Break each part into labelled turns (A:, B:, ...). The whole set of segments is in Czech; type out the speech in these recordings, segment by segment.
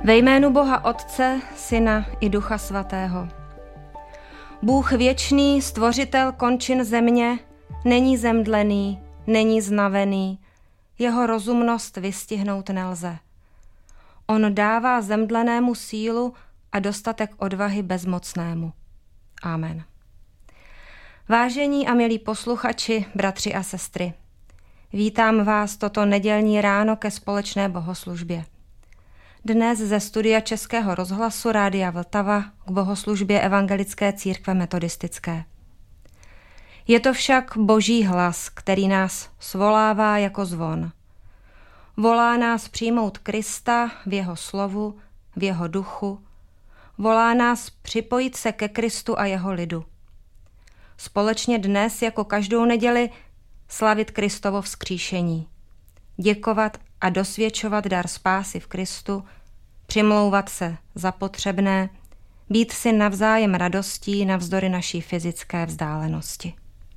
A: Ve jménu Boha Otce, Syna i Ducha Svatého. Bůh věčný, stvořitel končin země, není zemdlený, není znavený, jeho rozumnost vystihnout nelze. On dává zemdlenému sílu a dostatek odvahy bezmocnému. Amen. Vážení a milí posluchači, bratři a sestry, vítám vás toto nedělní ráno ke společné bohoslužbě. Dnes ze studia Českého rozhlasu Rádia Vltava k bohoslužbě Evangelické církve metodistické. Je to však Boží hlas, který nás svolává jako zvon. Volá nás přijmout Krista v jeho slovu, v jeho duchu. Volá nás připojit se ke Kristu a jeho lidu. Společně dnes, jako každou neděli, slavit Kristovo vzkříšení. Děkovat a dosvědčovat dar spásy v Kristu, přimlouvat se za potřebné, být si navzájem radostí navzdory naší fyzické vzdálenosti.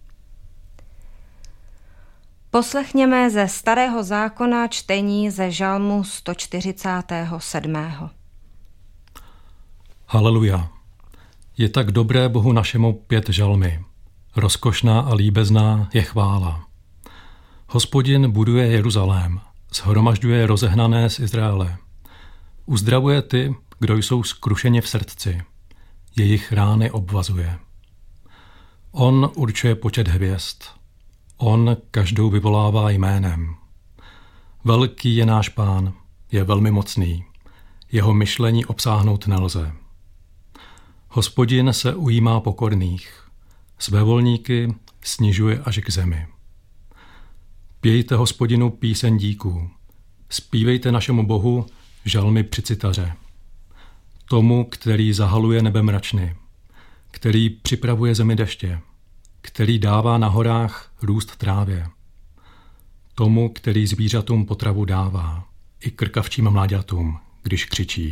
A: Poslechněme ze Starého zákona čtení ze Žalmu 147.
B: Haleluja. Je tak dobré Bohu našemu pět žalmy. Rozkošná a líbezná je chvála. Hospodin buduje Jeruzalém, shromažďuje rozehnané z Izraele. Uzdravuje ty, kdo jsou skrušeni v srdci. Jejich rány obvazuje. On určuje počet hvězd. On každou vyvolává jménem. Velký je náš Pán, je velmi mocný. Jeho myšlení obsáhnout nelze. Hospodin se ujímá pokorných. Svévolníky snižuje až k zemi. Pějte Hospodinu píseň díků. Zpívejte našemu Bohu žalmy při citaře. Tomu, který zahaluje nebe mračny, který připravuje zemi deště, který dává na horách růst trávě. Tomu, který zvířatům potravu dává, i krkavčím mláďatům, když křičí.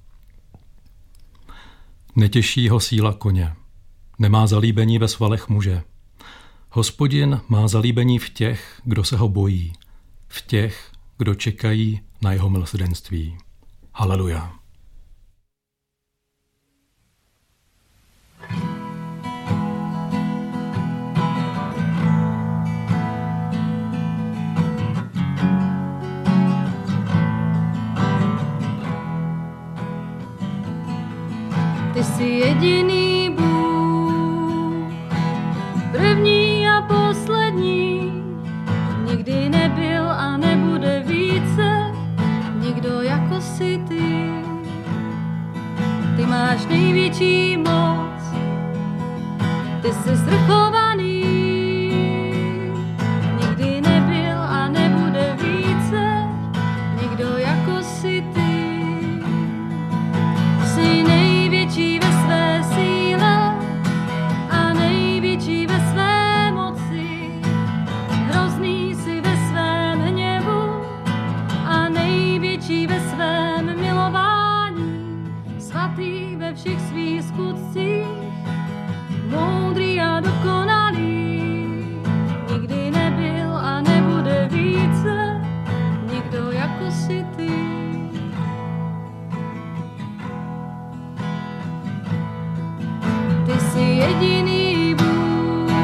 B: Netěší ho síla koně, nemá zalíbení ve svalech muže. Hospodin má zalíbení v těch, kdo se ho bojí, v těch, kdo čekají na jeho milosrdenství. Haleluja.
C: Ty jsi jediný Bůh, první a poslední, nikdy nebyl a nebude více nikdo jako jsi ty. Ty máš největší moc, ty jsi svrchovaný, nikdy nebyl a nebude více nikdo jako jsi ty. Jsi největší ve své síle a největší ve své moci. Hrozný jsi ve svém hněvu a největší ve svém milování. Svatý ve všech svých skutcích, moudrý a dokonalý. Nikdy nebyl a nebude více nikdo jako jsi ty. Ty jsi jediný Bůh,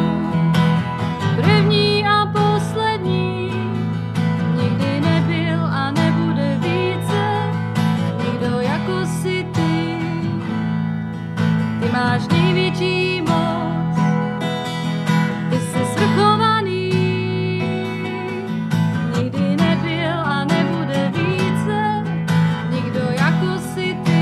C: první a poslední, nikdy nebyl a nebude více nikdo jako jsi ty. Ty máš největší moc, ty jsi svrchovaný, nikdy nebyl a nebude více nikdo jako jsi ty.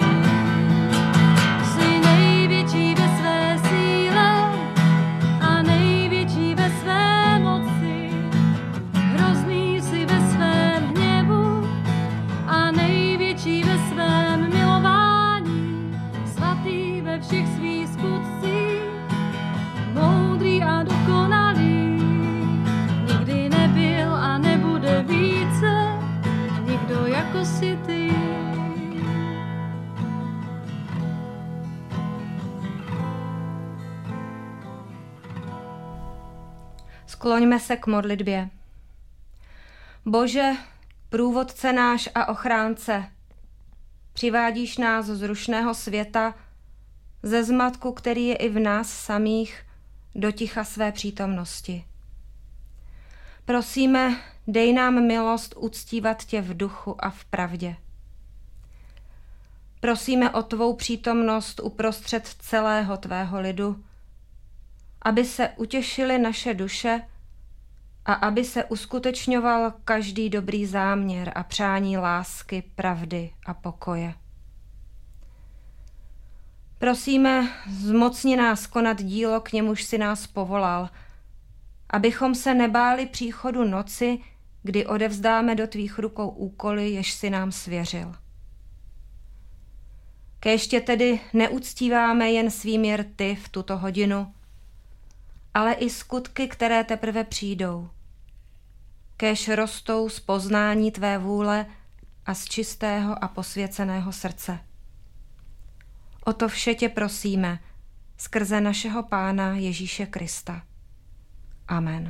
C: Jsi největší ve své síle a největší ve své moci. Hrozný jsi ve svém hněvu a největší ve svém milování. Svatý ve všech svých skutcích, moudrý a dokonalý. Nikdy nebyl a nebude více nikdo jako jsi ty.
A: Skloňme se k modlitbě. Bože, průvodce náš a ochránce, Přivádíš nás z rušného světa, ze zmatku, který je i v nás samých, do ticha své přítomnosti. Prosíme, dej nám milost uctívat tě v duchu a v pravdě. Prosíme o tvou přítomnost uprostřed celého tvého lidu, aby se utěšily naše duše a aby se uskutečňoval každý dobrý záměr a přání lásky, pravdy a pokoje. Prosíme, zmocni nás konat dílo, k němuž si nás povolal, abychom se nebáli příchodu noci, kdy odevzdáme do tvých rukou úkoly, jež si nám svěřil. Kéž tě tedy neuctíváme jen svými rty v tuto hodinu, ale i skutky, které teprve přijdou. Kéž rostou z poznání tvé vůle a z čistého a posvěceného srdce. O to vše tě prosíme, skrze našeho Pána Ježíše Krista. Amen.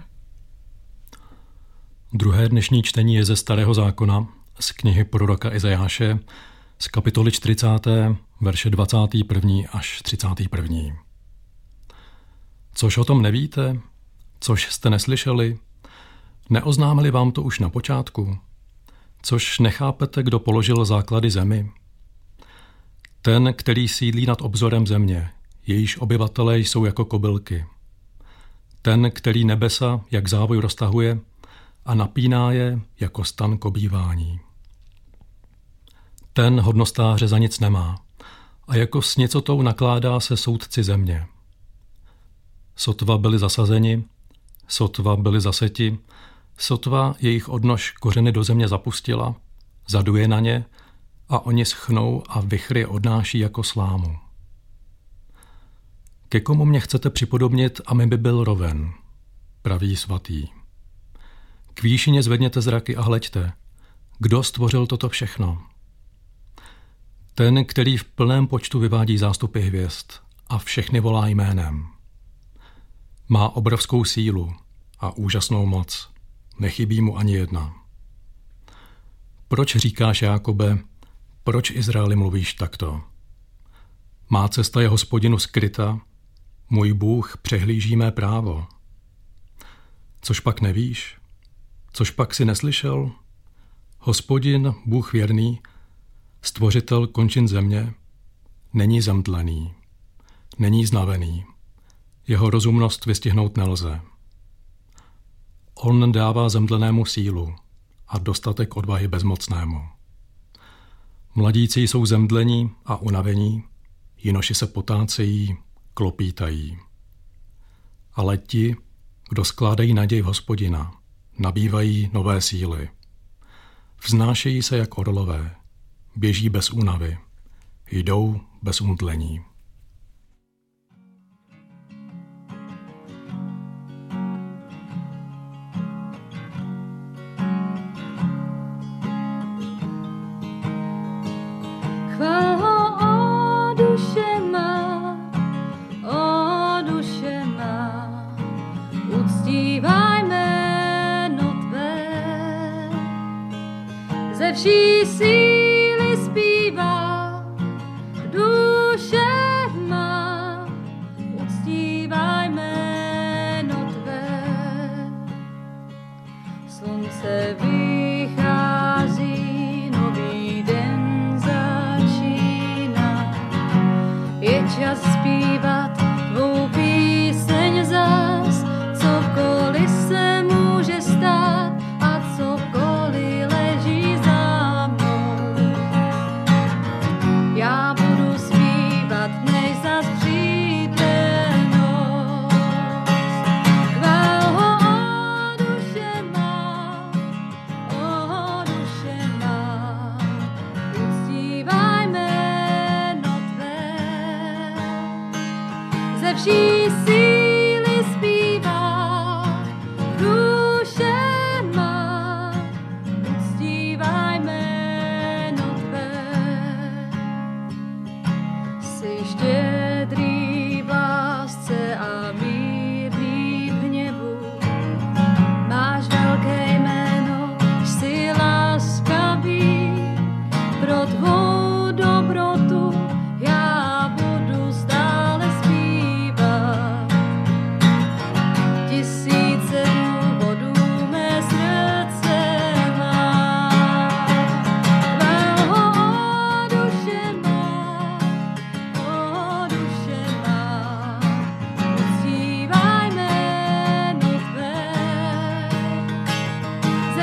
B: Druhé dnešní čtení je ze Starého zákona, z knihy proroka Izajáše, z kapitoly 40, verše 21. až 31. Což o tom nevíte? Což jste neslyšeli? Neoznámili vám to už na počátku? Což nechápete, kdo položil základy zemi? Ten, který sídlí nad obzorem země, jejíž obyvatelé jsou jako kobylky. Ten, který nebesa jak závoj roztahuje a napíná je jako stan k obývání. Ten hodnostáře za nic nemá a jako s nicotou nakládá se soudci země. Sotva byli zasazeni, sotva byli zaseti, sotva jejich odnož kořeny do země zapustila, zaduje na ně a oni schnou a vichry odnáší jako slámu. Ke komu mě chcete připodobnit, a mi by byl roven, praví svatý. K výšině zvedněte zraky a hleďte, kdo stvořil toto všechno. Ten, který v plném počtu vyvádí zástupy hvězd a všechny volá jménem. Má obrovskou sílu a úžasnou moc, nechybí mu ani jedna. Proč říkáš, Jákobe, proč Izraeli mluvíš takto? Má cesta je Hospodinu skryta, můj Bůh přehlíží mé právo. Což pak nevíš? Což pak si neslyšel? Hospodin, Bůh věrný, stvořitel končin země, není zemdlený, není znavený, jeho rozumnost vystihnout nelze. On dává zemdlenému sílu a dostatek odvahy bezmocnému. Mladíci jsou zemdlení a unavení, jinoši se potácejí, klopítají. Ale ti, kdo skládají naději v Hospodina, nabývají nové síly. Vznášejí se jak orlové, běží bez únavy, jdou bez umdlení.
C: Chvál ho, o duše má, uctívaj jméno tvé. Ze vší síly zpívá, duše má, uctívaj jméno tvé. Slunce vychází, nový den začíná, je čas zpívat tvou píseň zas, cokoliv se může stát a cokoliv leží za mnou. Já budu zpívat, než zas přijde noc. Chvál ho, o duše má,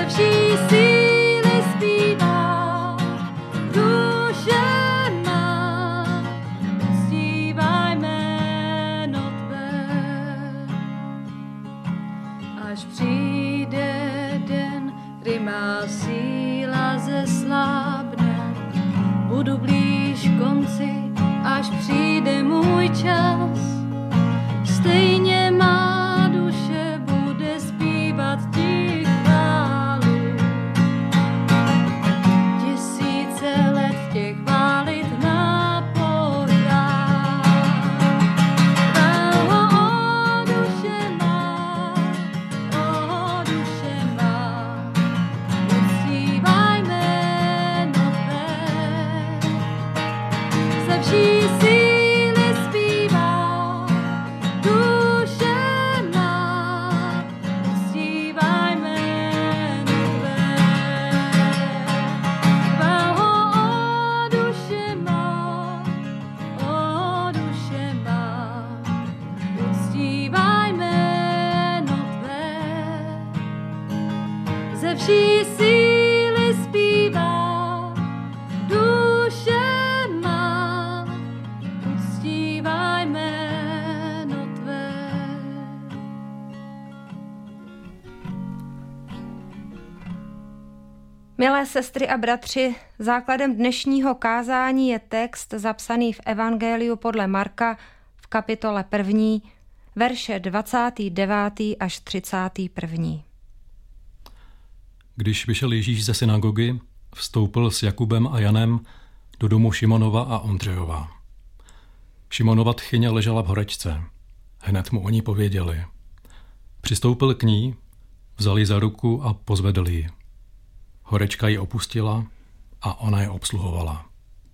C: ze vší síly zpívá duše má, uctívaj jméno tvé. Až přijde den, kdy má síla zeslábne, budu blíž konci, až přijde můj čas. Stejně má duše bude zpívat ti chválu. Tisíce let tě chválit na pořád. O duše má, uctívaj jméno tvé. Ze vší síly zpívá duše má, uctívaj jméno tvé. O duše má, uctívaj jméno tvé. Ze vší síly zpívá duše má, uctívaj jméno tvé.
A: Milé sestry a bratři, základem dnešního kázání je text zapsaný v Evangeliu podle Marka v kapitole 1, verše 29. až 31.
B: Když vyšel Ježíš ze synagogy, vstoupil s Jakubem a Janem do domu Šimonova a Ondřejova. Šimonova tchyně ležela v horečce. Hned mu oni pověděli. Přistoupil k ní, vzal ji za ruku a pozvedl ji. Horečka ji opustila a ona je obsluhovala.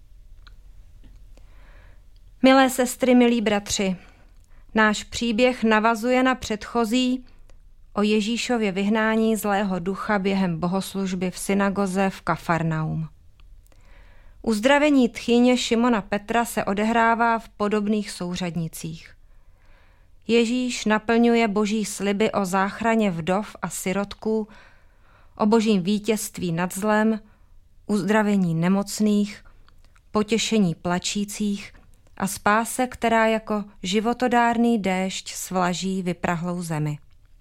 A: Milé sestry, milí bratři, náš příběh navazuje na předchozí o Ježíšově vyhnání zlého ducha během bohoslužby v synagoze v Kafarnaum. Uzdravení tchyně Šimona Petra se odehrává v podobných souřadnicích. Ježíš naplňuje boží sliby o záchraně vdov a sirotků, o božím vítězství nad zlem, uzdravení nemocných, potěšení plačících a spáse, která jako životodárný déšť svlaží vyprahlou zemi.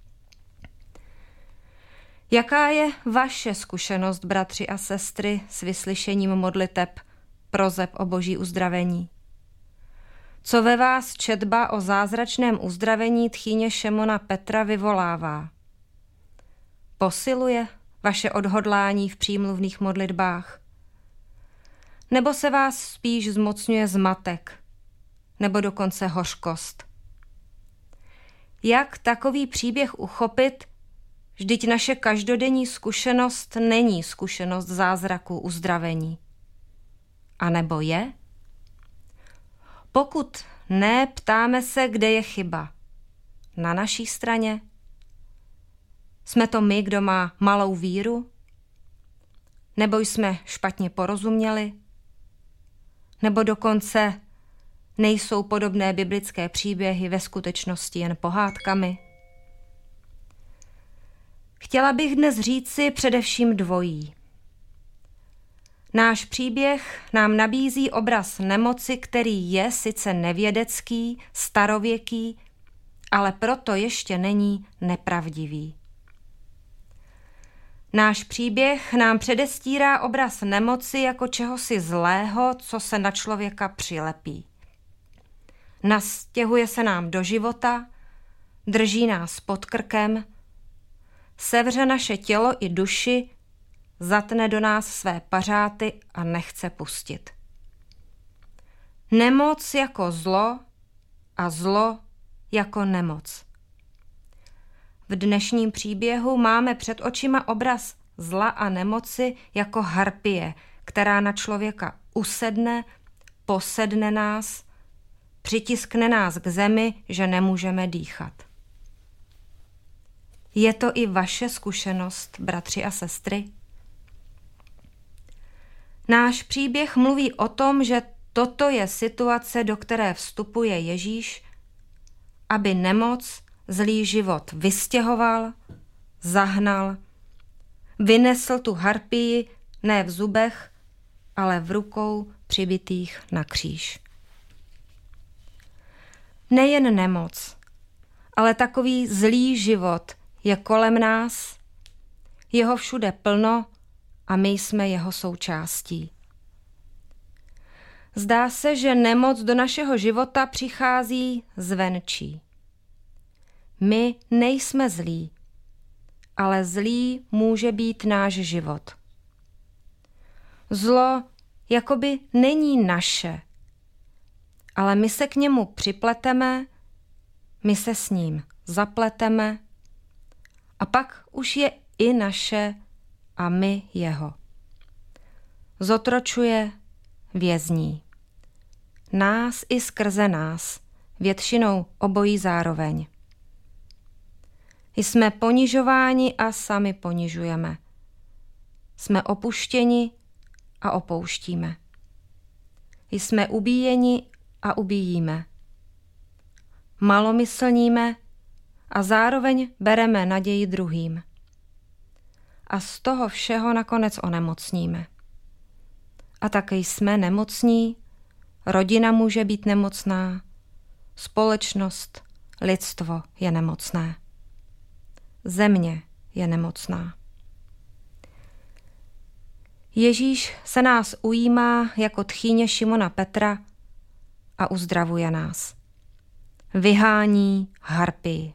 A: Jaká je vaše zkušenost, bratři a sestry, s vyslyšením modliteb, proseb o boží uzdravení? Co ve vás četba o zázračném uzdravení tchýně Šimona Petra vyvolává? Posiluje vaše odhodlání v přímluvných modlitbách? Nebo se vás spíš zmocňuje zmatek, nebo dokonce hořkost? Jak takový příběh uchopit, vždyť naše každodenní zkušenost není zkušenost zázraku uzdravení? A nebo je? Pokud ne, ptáme se, kde je chyba. Na naší straně? Jsme to my, kdo má malou víru? Nebo jsme špatně porozuměli? Nebo dokonce nejsou podobné biblické příběhy ve skutečnosti jen pohádkami? Chtěla bych dnes říci především dvojí. Náš příběh nám nabízí obraz nemoci, který je sice nevědecký, starověký, ale proto ještě není nepravdivý. Náš příběh nám předestírá obraz nemoci jako čehosi zlého, co se na člověka přilepí. Nastěhuje se nám do života, drží nás pod krkem, sevře naše tělo i duši, zatne do nás své pařáty a nechce pustit. Nemoc jako zlo a zlo jako nemoc. V dnešním příběhu máme před očima obraz zla a nemoci jako harpie, která na člověka usedne, posedne nás, přitiskne nás k zemi, že nemůžeme dýchat. Je to i vaše zkušenost, bratři a sestry? Náš příběh mluví o tom, že toto je situace, do které vstupuje Ježíš, aby nemoc, zlý život vystěhoval, zahnal, vynesl tu harpii ne v zubech, ale v rukou přibitých na kříž. Nejen nemoc, ale takový zlý život je kolem nás, jeho všude plno a my jsme jeho součástí. Zdá se, že nemoc do našeho života přichází zvenčí. My nejsme zlí, ale zlý může být náš život. Zlo jakoby není naše, ale my se k němu připleteme, my se s ním zapleteme a pak už je i naše a my jeho. Zotročuje, vězní. Nás i skrze nás, většinou obojí zároveň. Jsme ponižováni a sami ponižujeme. Jsme opuštěni a opouštíme. Jsme ubíjeni a ubíjíme. Malomyslníme a zároveň bereme naději druhým. A z toho všeho nakonec onemocníme. A také jsme nemocní, rodina může být nemocná, společnost, lidstvo je nemocné. Země je nemocná. Ježíš se nás ujímá jako tchýně Šimona Petra a uzdravuje nás. Vyhání harpii.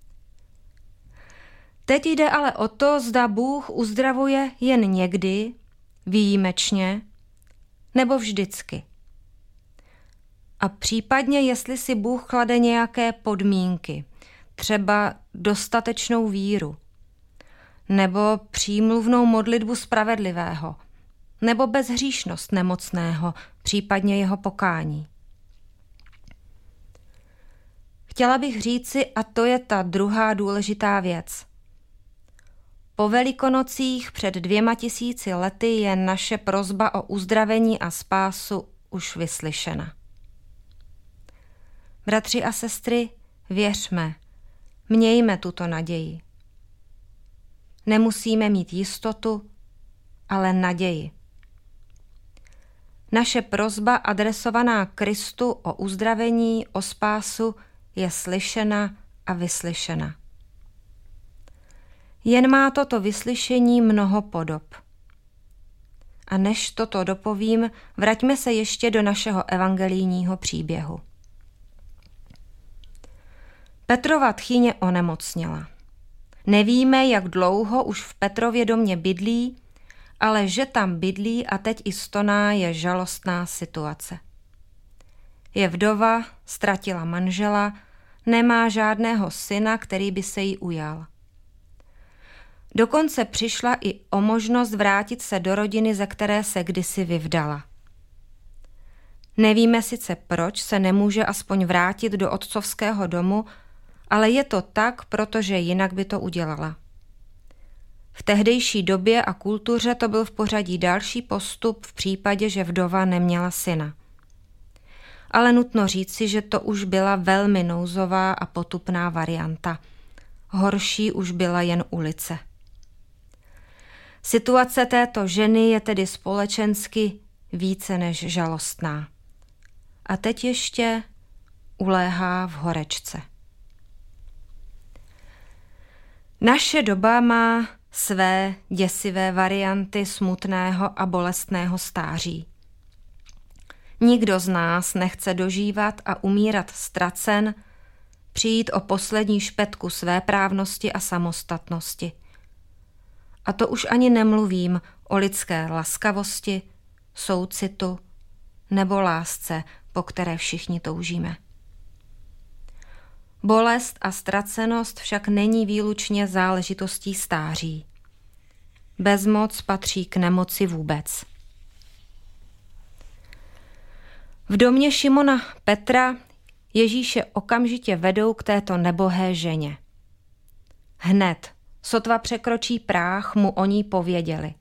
A: Teď jde ale o to, zda Bůh uzdravuje jen někdy, výjimečně, nebo vždycky. A případně, jestli si Bůh klade nějaké podmínky, třeba dostatečnou víru, nebo přímluvnou modlitbu spravedlivého, nebo bezhříšnost nemocného, případně jeho pokání. Chtěla bych říci, a to je ta druhá důležitá věc. Po Velikonocích před 2000 lety je naše prosba o uzdravení a spásu už vyslyšena. Bratři a sestry, věřme, mějme tuto naději. Nemusíme mít jistotu, ale naději. Naše prosba adresovaná Kristu o uzdravení, o spásu je slyšena a vyslyšena. Jen má toto vyslyšení mnoho podob. A než toto dopovím, vraťme se ještě do našeho evangelijního příběhu. Petrova tchýně onemocněla. Nevíme, jak dlouho už v Petrově domě bydlí, ale že tam bydlí a teď i stoná, je žalostná situace. Je vdova, ztratila manžela, nemá žádného syna, který by se jí ujal. Dokonce přišla i o možnost vrátit se do rodiny, ze které se kdysi vyvdala. Nevíme sice, proč se nemůže aspoň vrátit do otcovského domu, ale je to tak, protože jinak by to udělala. V tehdejší době a kultuře to byl v pořadí další postup v případě, že vdova neměla syna. Ale nutno říci, že to už byla velmi nouzová a potupná varianta. Horší už byla jen ulice. Situace této ženy je tedy společensky více než žalostná. A teď ještě uléhá v horečce. Naše doba má své děsivé varianty smutného a bolestného stáří. Nikdo z nás nechce dožívat a umírat ztracen, přijít o poslední špetku svéprávnosti a samostatnosti. A to už ani nemluvím o lidské laskavosti, soucitu nebo lásce, po které všichni toužíme. Bolest a ztracenost však není výlučně záležitostí stáří. Bezmoc patří k nemoci vůbec. V domě Šimona Petra Ježíše okamžitě vedou k této nebohé ženě. Hned, sotva překročí práh, mu o ní pověděli.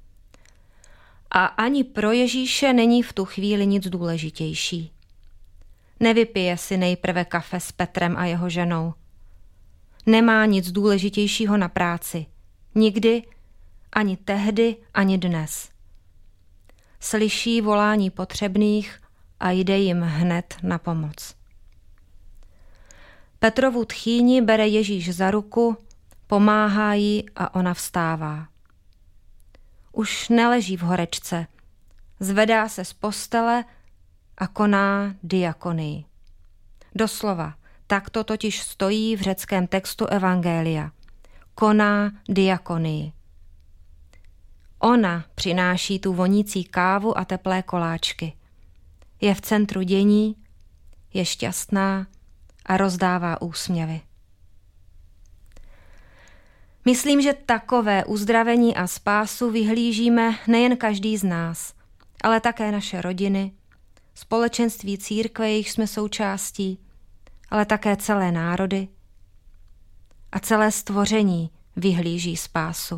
A: A ani pro Ježíše není v tu chvíli nic důležitější. Nevypije si nejprve kafe s Petrem a jeho ženou. Nemá nic důležitějšího na práci. Nikdy ani tehdy, ani dnes. Slyší volání potřebných a jde jim hned na pomoc. Petrovu tchýni bere Ježíš za ruku, pomáhá jí a ona vstává. Už neleží v horečce, zvedá se z postele a koná diakonii. Doslova, takto totiž stojí v řeckém textu Evangelia. Koná diakonii. Ona přináší tu vonící kávu a teplé koláčky. Je v centru dění, je šťastná a rozdává úsměvy. Myslím, že takové uzdravení a spásu vyhlížíme nejen každý z nás, ale také naše rodiny, společenství církve, jejichž jsme součástí, ale také celé národy a celé stvoření vyhlíží spásu.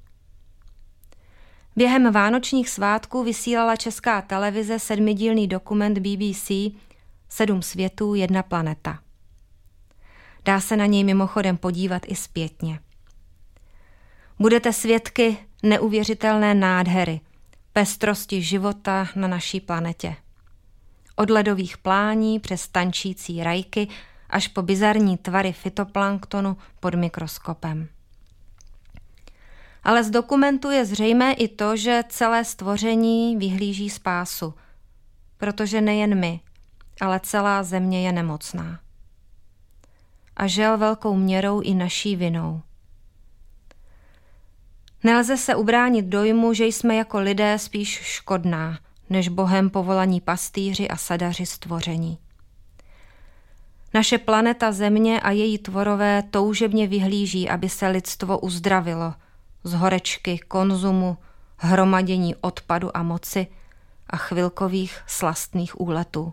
A: Během vánočních svátků vysílala Česká televize 7dílný dokument BBC 7 světů, 1 planeta. Dá se na něj mimochodem podívat i zpětně. Budete svědky neuvěřitelné nádhery, pestrosti života na naší planetě. Od ledových plání přes tančící rajky až po bizarní tvary fytoplanktonu pod mikroskopem. Ale z dokumentu je zřejmé i to, že celé stvoření vyhlíží spásu, protože nejen my, ale celá země je nemocná. A žel velkou měrou i naší vinou. Nelze se ubránit dojmu, že jsme jako lidé spíš škodná, než Bohem povolaní pastýři a sadaři stvoření. Naše planeta Země a její tvorové toužebně vyhlíží, aby se lidstvo uzdravilo z horečky, konzumu, hromadění odpadu a moci a chvilkových slastných úletů.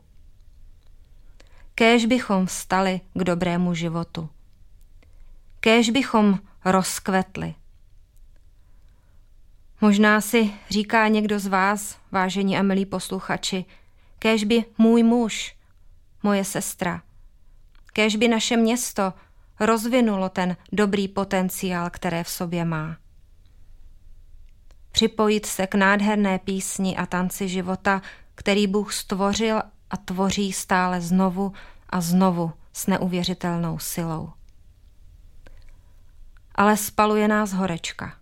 A: Kéž bychom vstali k dobrému životu. Kéž bychom rozkvetli. Možná si říká někdo z vás, vážení a milí posluchači, kéž by můj muž, moje sestra, kéž by naše město rozvinulo ten dobrý potenciál, které v sobě má. Připojit se k nádherné písni a tanci života, který Bůh stvořil a tvoří stále znovu a znovu s neuvěřitelnou silou. Ale spaluje nás horečka.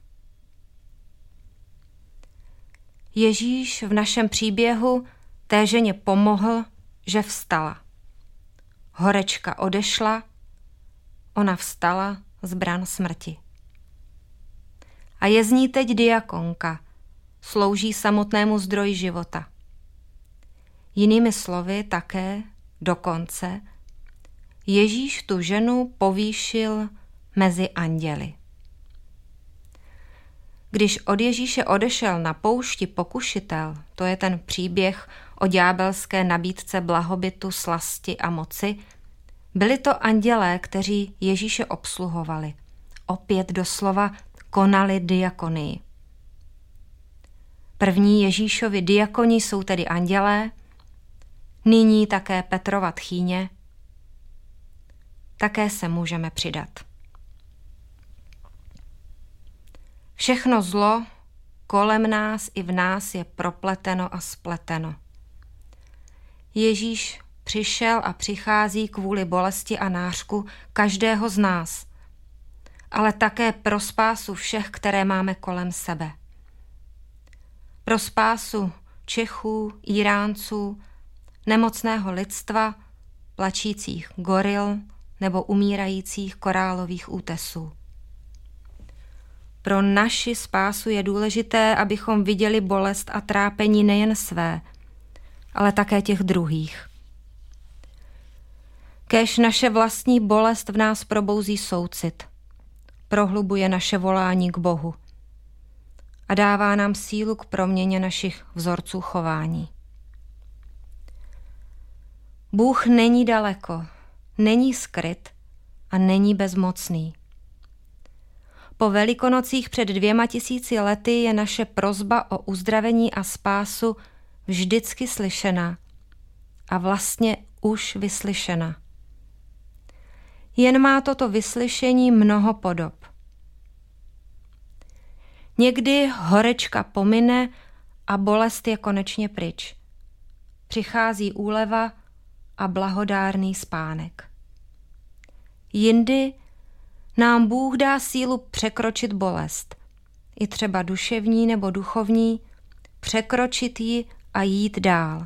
A: Ježíš v našem příběhu té ženě pomohl, že vstala. Horečka odešla, ona vstala z bran smrti. A je z ní teď diakonka, slouží samotnému zdroji života. Jinými slovy také, dokonce, Ježíš tu ženu povýšil mezi anděli. Když od Ježíše odešel na poušti pokušitel, to je ten příběh o ďábelské nabídce blahobytu, slasti a moci, byli to andělé, kteří Ježíše obsluhovali. Opět doslova konali diakonii. První Ježíšovi diakoni jsou tedy andělé, nyní také Petrova tchýně. Také se můžeme přidat. Všechno zlo kolem nás i v nás je propleteno a spleteno. Ježíš přišel a přichází kvůli bolesti a nářku každého z nás, ale také pro spásu všech, které máme kolem sebe. Pro spásu Čechů, Iránců, nemocného lidstva, plačících goril nebo umírajících korálových útesů. Pro naši spásu je důležité, abychom viděli bolest a trápení nejen své, ale také těch druhých. Kéž naše vlastní bolest v nás probouzí soucit, prohlubuje naše volání k Bohu a dává nám sílu k proměně našich vzorců chování. Bůh není daleko, není skryt a není bezmocný. Po Velikonocích před 2000 lety je naše prosba o uzdravení a spásu vždycky slyšena a vlastně už vyslyšena. Jen má toto vyslyšení mnoho podob. Někdy horečka pomine a bolest je konečně pryč. Přichází úleva a blahodárný spánek. Jindy nám Bůh dá sílu překročit bolest, i třeba duševní nebo duchovní, překročit ji a jít dál.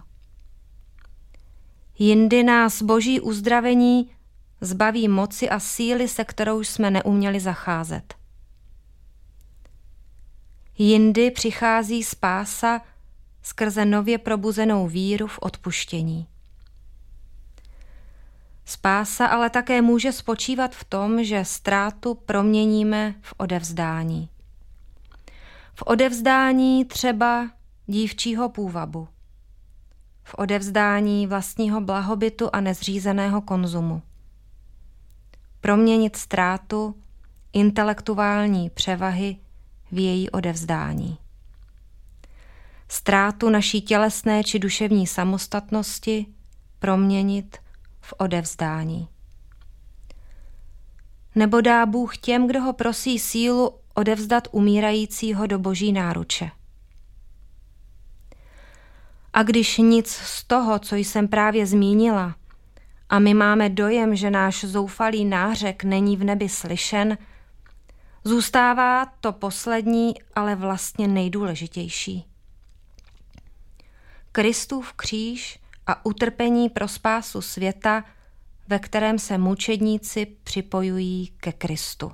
A: Jindy nás Boží uzdravení zbaví moci a síly, se kterou jsme neuměli zacházet. Jindy přichází spása skrze nově probuzenou víru v odpuštění. Spása ale také může spočívat v tom, že ztrátu proměníme v odevzdání. V odevzdání třeba dívčího půvabu. V odevzdání vlastního blahobytu a nezřízeného konzumu. Proměnit ztrátu intelektuální převahy v její odevzdání. Ztrátu naší tělesné či duševní samostatnosti proměnit v odevzdání. Nebo dá Bůh těm, kdo ho prosí, sílu odevzdat umírajícího do Boží náruče. A když nic z toho, co jsem právě zmínila, a my máme dojem, že náš zoufalý nářek není v nebi slyšen, zůstává to poslední, ale vlastně nejdůležitější. Kristův kříž a utrpení pro spásu světa, ve kterém se mučedníci připojují ke Kristu.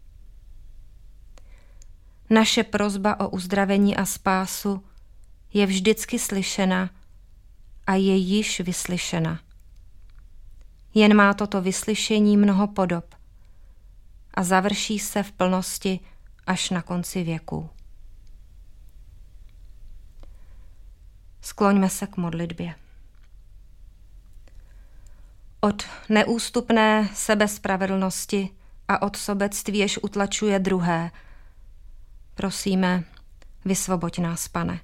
A: Naše prosba o uzdravení a spásu je vždycky slyšena a je již vyslyšena. Jen má toto vyslyšení mnoho podob a završí se v plnosti až na konci věků. Skloňme se k modlitbě. Od neústupné sebespravedlnosti a od sobectví, jež utlačuje druhé, prosíme, vysvoboď nás, Pane.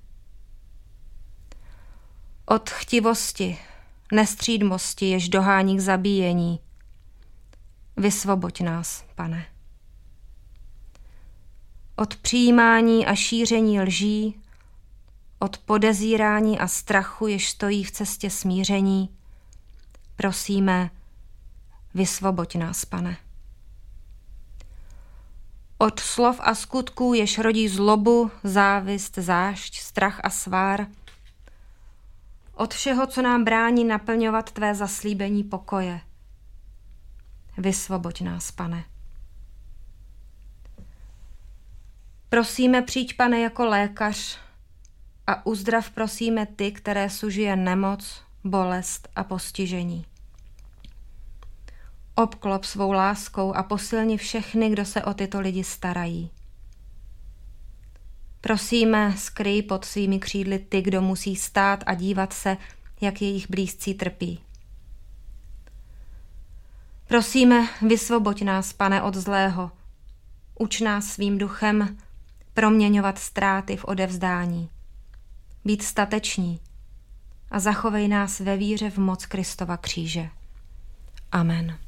A: Od chtivosti, nestřídmosti, jež dohání k zabíjení, vysvoboď nás, Pane. Od přijímání a šíření lží, od podezírání a strachu, jež stojí v cestě smíření, prosíme, vysvoboď nás, Pane. Od slov a skutků, jež rodí zlobu, závist, zášť, strach a svár, od všeho, co nám brání naplňovat tvé zaslíbení pokoje. Vysvoboď nás, Pane. Prosíme, přijď, Pane, jako lékař a uzdrav, prosíme, ty, které sužuje nemoc, bolest a postižení. Obklop svou láskou a posilni všechny, kdo se o tyto lidi starají. Prosíme, skryj pod svými křídly ty, kdo musí stát a dívat se, jak jejich blízcí trpí. Prosíme, vysvoboď nás, Pane, od zlého. Uč nás svým duchem proměňovat ztráty v odevzdání. Být stateční a zachovej nás ve víře v moc Kristova kříže. Amen.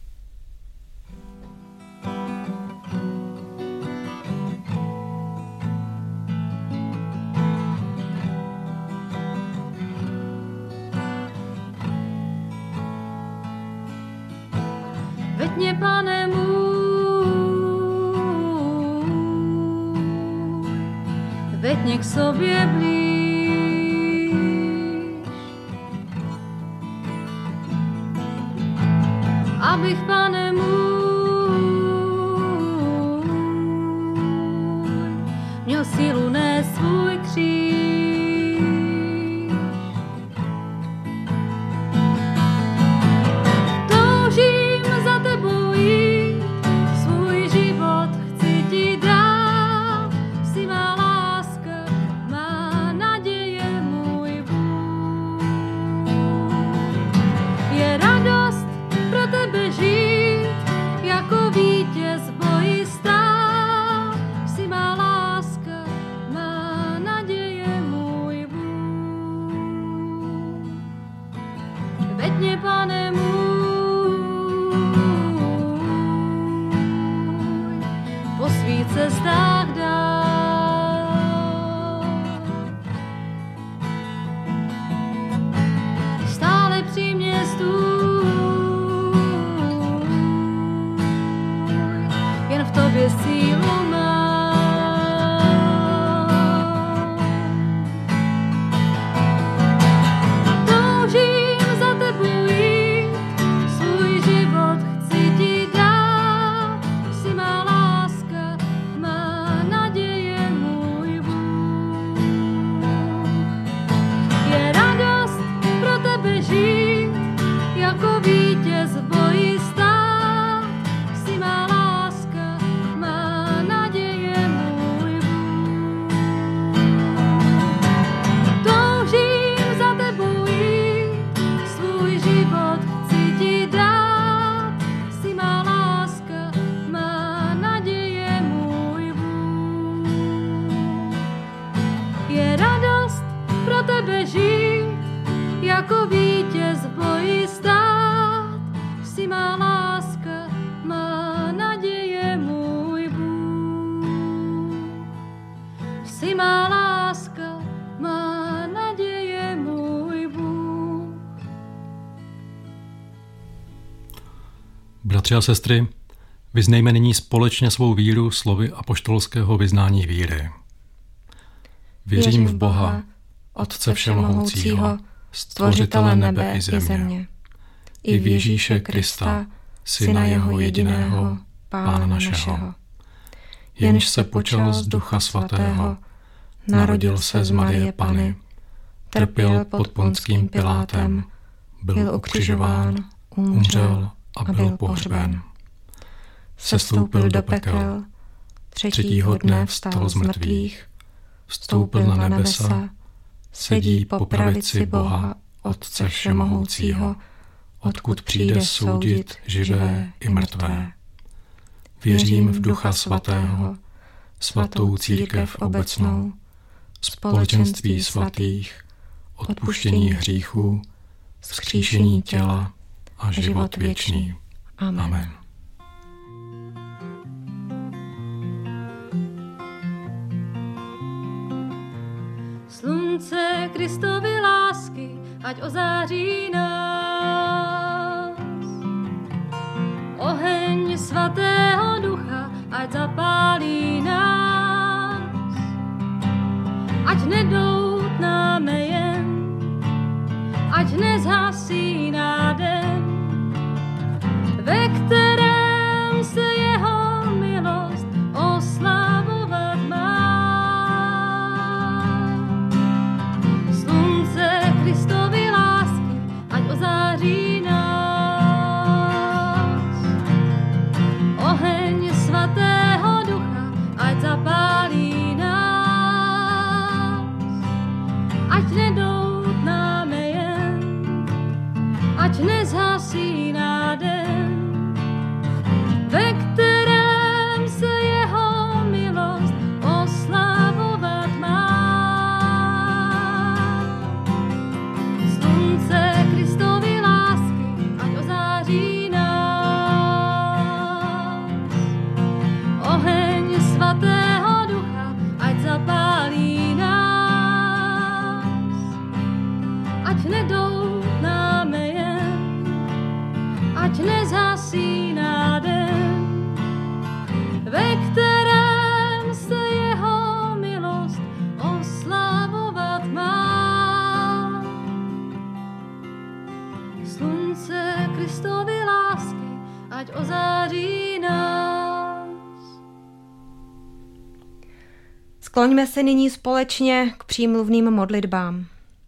C: Veď mě, Pane můj, veď mě k sobě blíž. Abych, Pane můj, měl sílu nést svůj kříž. Naděje Jsi má láska, má naděje, můj Bůh.
B: Bratři a sestry, vyznejme nyní společně svou víru slovy apoštolského vyznání víry. Věřím v Boha, Otce všemohoucího, stvořitele nebe i země, i v Ježíše Krista, Syna jeho jediného, Pána našeho. Jenž se počal z Ducha Svatého, narodil se z Marie Panny, trpěl pod Ponským Pilátem, byl ukřižován, umřel a byl pohřben. Sestoupil do pekel, třetího dne vstal z mrtvých, vstoupil na nebesa, sedí po pravici Boha, Otce všemohoucího, odkud přijde soudit živé i mrtvé. Věřím v Ducha Svatého, svatou církev obecnou, společenství svatých, odpuštění hříchů, vzkříšení těla a život věčný. Amen.
C: Slunce Kristovy lásky, ať ozáří nás. Oheň svatého Ducha, ať zapálí nás. Ať nedoutnáme jen, ať nezhasí nádem, ve kterém se jeho milost oslavovat má. Slunce Kristovy lásky, ať ozáří nás. Oheň svatého Ducha, ať zapálí nás. Ať nedoutnáme jen, ať nezhasí nádem, ve kterém se jeho milost oslavovat má. Slunce Kristovy lásky, ať ozáří nás. Oheň svatého Ducha, ať zapálí nás. Ať nedoutnáme jen, ať nezhasí nádem, ve kterém se jeho milost oslavovat má. Slunce Kristovy lásky, ať ozáří nás.
A: Skloňme se nyní společně k přímluvným modlitbám.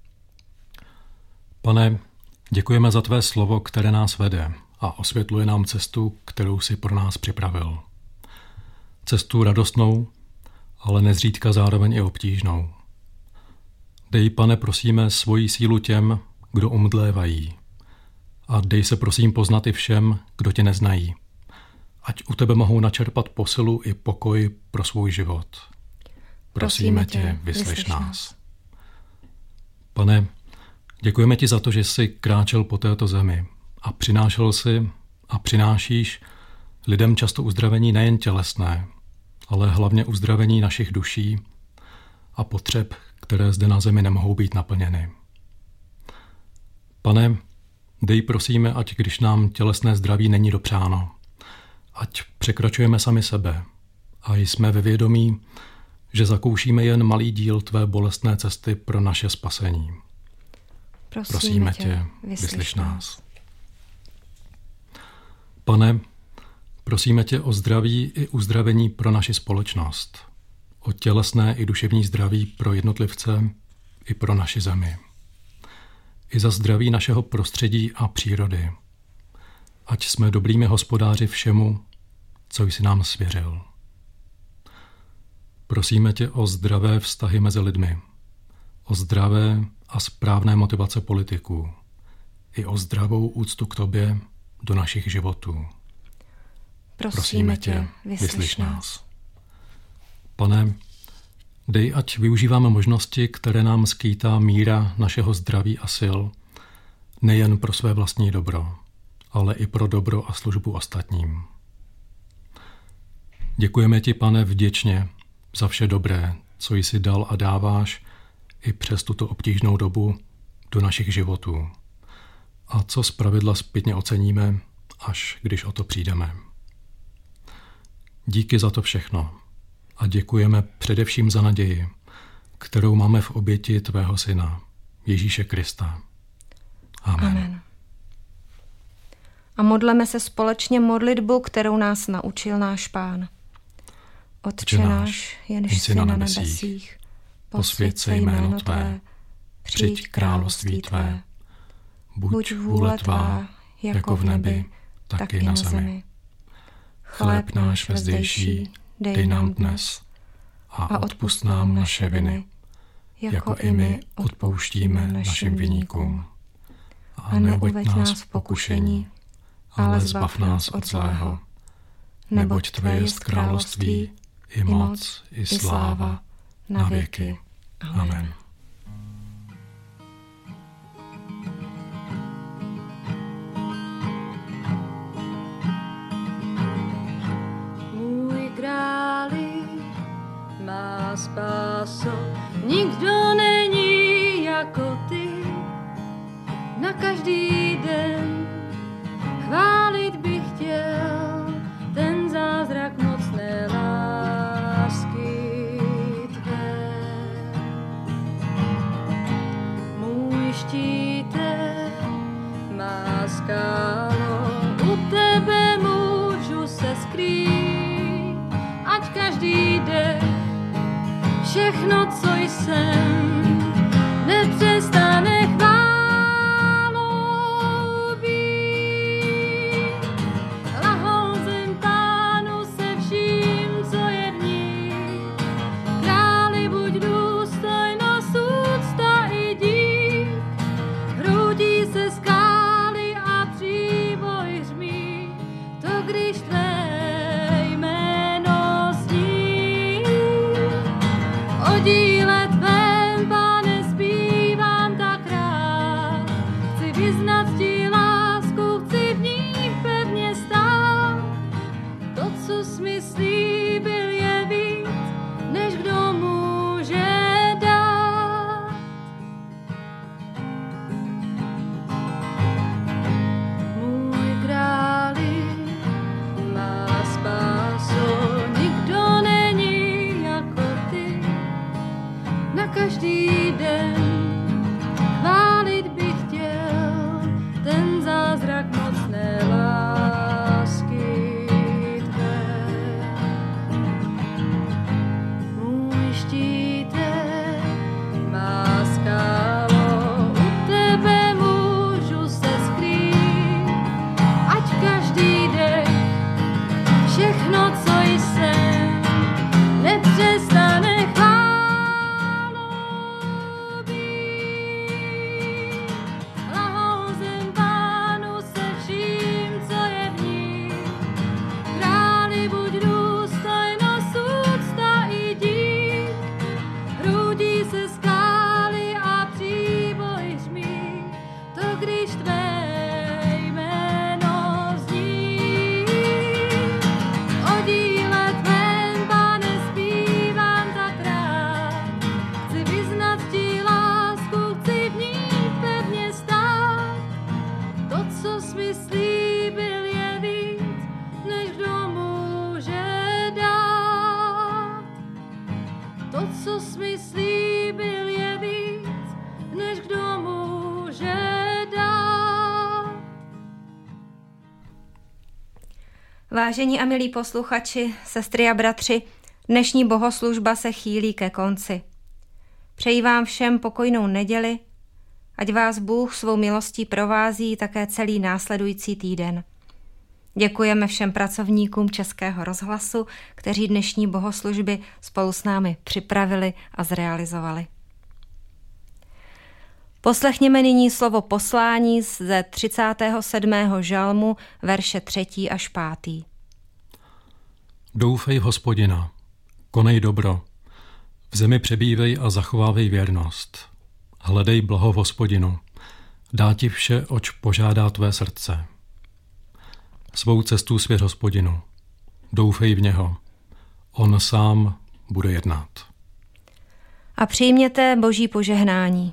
B: Pane, děkujeme za tvé slovo, které nás vede a osvětluje nám cestu, kterou si pro nás připravil. Cestu radostnou, ale nezřídka zároveň i obtížnou. Dej, Pane, prosíme svoji sílu těm, kdo omdlévají. A dej se prosím poznat i všem, kdo tě neznají. Ať u tebe mohou načerpat posilu i pokoj pro svůj život. Prosíme tě, vyslyš nás. Pane, děkujeme ti za to, že jsi kráčel po této zemi a přinášel si a přinášíš lidem často uzdravení nejen tělesné, ale hlavně uzdravení našich duší a potřeb, které zde na zemi nemohou být naplněny. Pane, dej prosíme, ať když nám tělesné zdraví není dopřáno, ať překračujeme sami sebe a jsme ve vědomí, že zakoušíme jen malý díl tvé bolestné cesty pro naše spasení. Prosíme tě, vyslyš nás. Pane, prosíme tě o zdraví i uzdravení pro naši společnost, o tělesné i duševní zdraví pro jednotlivce i pro naši zemi. I za zdraví našeho prostředí a přírody. Ať jsme dobrými hospodáři všemu, co jsi nám svěřil. Prosíme tě o zdravé vztahy mezi lidmi, o zdravé a správné motivace politiků, i o zdravou úctu k tobě do našich životů. Prosíme tě, vyslyš nás. Pane, dej, ať využíváme možnosti, které nám skýtá míra našeho zdraví a sil, nejen pro své vlastní dobro, ale i pro dobro a službu ostatním. Děkujeme ti, Pane, vděčně za vše dobré, co jsi dal a dáváš i přes tuto obtížnou dobu do našich životů. A co zpravidla zpětně oceníme, až když o to přijdeme. Díky za to všechno a děkujeme především za naději, kterou máme v oběti tvého syna, Ježíše Krista. Amen.
A: Amen. A modleme se společně modlitbu, kterou nás naučil náš Pán. Otče náš, jenž jsi na nebesích, posvěť se jméno tvé, přijď království tvé. Buď vůle tvá, jako v nebi, tak i na zemi. Chléb náš vezdejší dej nám dnes a odpusť nám naše viny, jako i my odpouštíme našim viníkům. A neuveď nás v pokušení, ale zbav nás od zlého. Neboť tvé jest království, i moc, i sláva, na věky. Amen.
C: Můj králi, má spáso, nikdo není jako ty. Na každý den chválit bych chtěl ten zázrak mocné lásky tvé. Můj štíte, má skálo, u tebe můžu se skrýt, ať každý den všechno, co jsem, nepřestane chválit. Díle tvém, Pane, zpívám tak rád. Chci vyznat ti lásku, chci v ní pevně stát. To, co jsi mi slíbil, je víc, než kdo může dát. Můj králi, má spáso, nikdo není jako ty. Na každý den chválit bych chtěl ten zázrak mocné lásky tvé. Můj štíte, má skálo, u tebe můžu se skrýt, ať každý den všechno, co jsem, nepřestane chválit. Co jsi mi slíbil, je víc, než kdo může dát.
A: Vážení a milí posluchači, sestry a bratři, dnešní bohoslužba se chýlí ke konci. Přeji vám všem pokojnou neděli, ať vás Bůh svou milostí provází také celý následující týden. Děkujeme všem pracovníkům Českého rozhlasu, kteří dnešní bohoslužby spolu s námi připravili a zrealizovali. Poslechněme nyní slovo poslání ze 37. žalmu, verše 3. až 5.
B: Doufej v Hospodina, konej dobro, v zemi přebývej a zachovávej věrnost. Hledej blaho v Hospodinu, dá ti vše, oč požádá tvé srdce. Svou cestu svěř Hospodinu, doufej v něho, on sám bude jednat.
A: a přijměte Boží požehnání.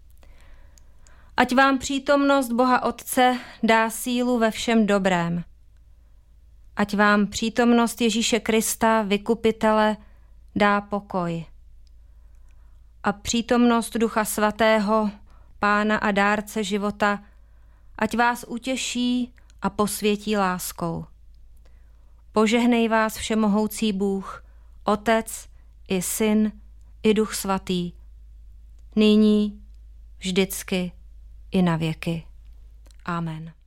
A: Ať vám přítomnost Boha Otce dá sílu ve všem dobrém. Ať vám přítomnost Ježíše Krista, Vykupitele, dá pokoj. A přítomnost Ducha Svatého, Pána a dárce života, ať vás utěší a posvětí láskou. Požehnej vás všemohoucí Bůh, Otec i Syn i Duch Svatý, nyní, vždycky i na věky. Amen.